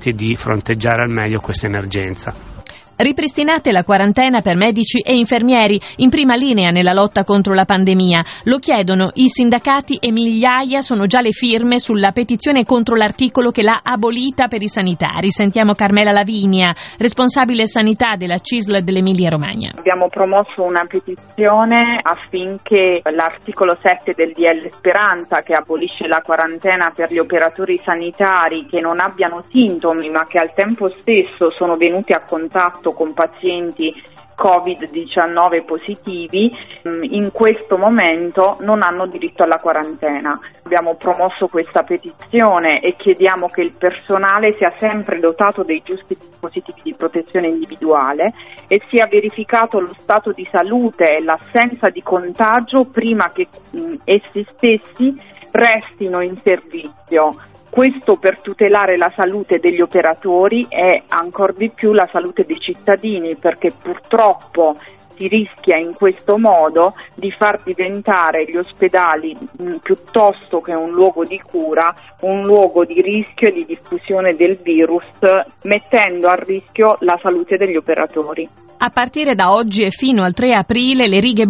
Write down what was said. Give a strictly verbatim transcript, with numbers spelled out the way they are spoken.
consenti di fronteggiare al meglio questa emergenza. Ripristinate la quarantena per medici e infermieri in prima linea nella lotta contro la pandemia. Lo chiedono i sindacati e migliaia sono già le firme sulla petizione contro l'articolo che l'ha abolita per i sanitari. Sentiamo Carmela Lavinia, responsabile sanità della C I S L dell'Emilia Romagna. Abbiamo promosso una petizione affinché l'articolo sette del D L Speranza, che abolisce la quarantena per gli operatori sanitari che non abbiano sintomi ma che al tempo stesso sono venuti a contatto con pazienti covid diciannove positivi, in questo momento non hanno diritto alla quarantena. Abbiamo promosso questa petizione e chiediamo che il personale sia sempre dotato dei giusti dispositivi di protezione individuale e sia verificato lo stato di salute e l'assenza di contagio prima che mh, essi stessi restino in servizio. Questo per tutelare la salute degli operatori e ancor di più la salute dei cittadini, perché purtroppo si rischia in questo modo di far diventare gli ospedali mh, piuttosto che un luogo di cura, un luogo di rischio e di diffusione del virus, mettendo a rischio la salute degli operatori. A partire da oggi e fino al tre aprile le righe